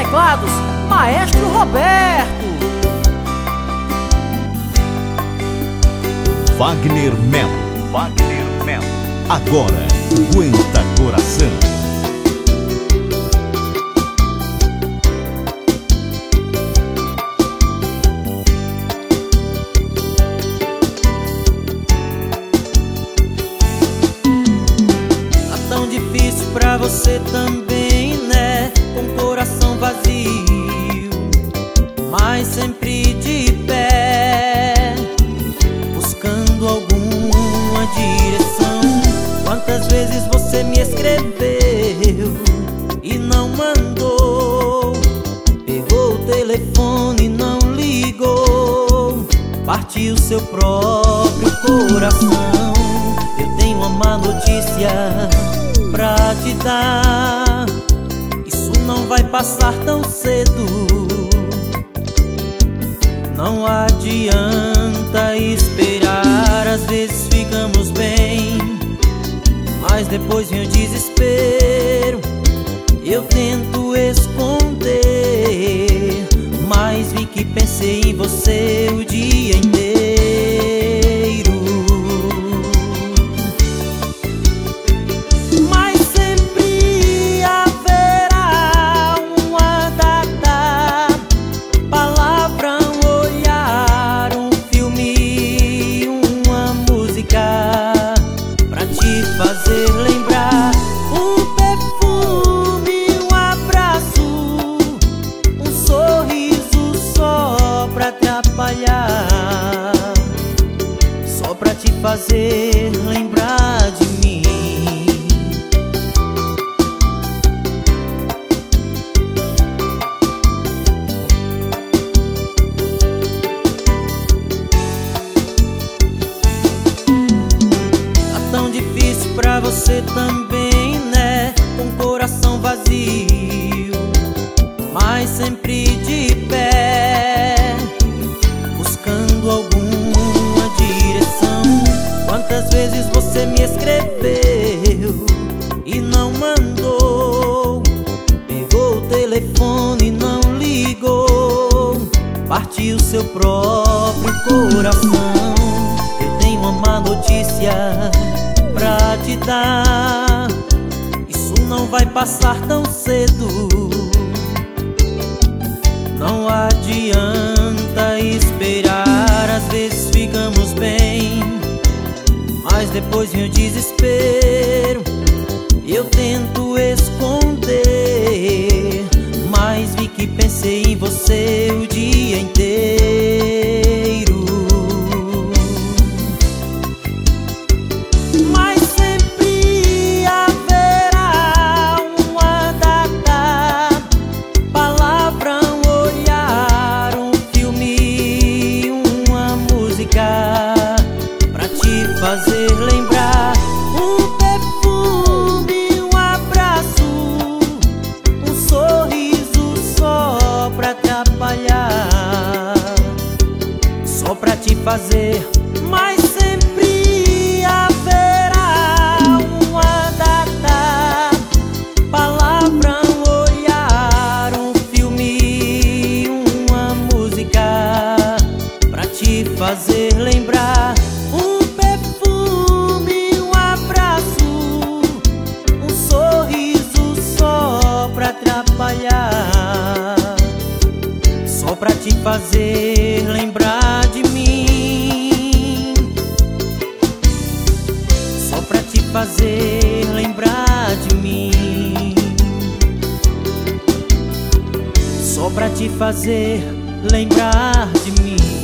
teclados, Maestro Roberto. Wagner Melo. Agora, aguenta coração. Tá tão difícil pra você também, né? Com o coração vazio, mas sempre de pé, buscando alguma direção. Quantas vezes você me escreveu e não mandou, pegou o telefone e não ligou, partiu seu próprio coração. Eu tenho uma má notícia pra te dar, isso não vai passar tão cedo. Não adianta esperar, às vezes ficamos bem, mas depois vem o desespero. Eu tento esconder, mas vi que pensei em você o dia inteiro. Mas sempre haverá uma data, palavra, um olhar, um filme, uma música pra te fazer lembrar. Um perfume, um abraço, um sorriso só pra te atrapalhar, só pra te fazer lembrar de mim. Tá tão difícil pra você também, né? Com o coração vazio, mas sempre de pé, buscando alguma direção. Quantas vezes você me escreveu e não mandou, pegou o telefone e não ligou, partiu seu próprio coração. Eu tenho uma má notícia pra te dar, isso não vai passar tão cedo. Não adianta esperar, às vezes ficamos bem, mas depois vem o desespero. Eu tento esconder, mas vi que pensei em você o dia inteiro. Mas sempre haverá uma data, palavra, um olhar, um filme, uma música pra te fazer lembrar. Um perfume, um abraço, um sorriso só pra te atrapalhar, só pra te fazer. Mas sempre haverá uma data, palavra, um olhar, um filme, uma música pra te fazer lembrar. Um perfume, um abraço, um sorriso só pra atrapalhar, só pra te fazer lembrar de mim, só pra te fazer lembrar de mim, só pra te fazer lembrar de mim.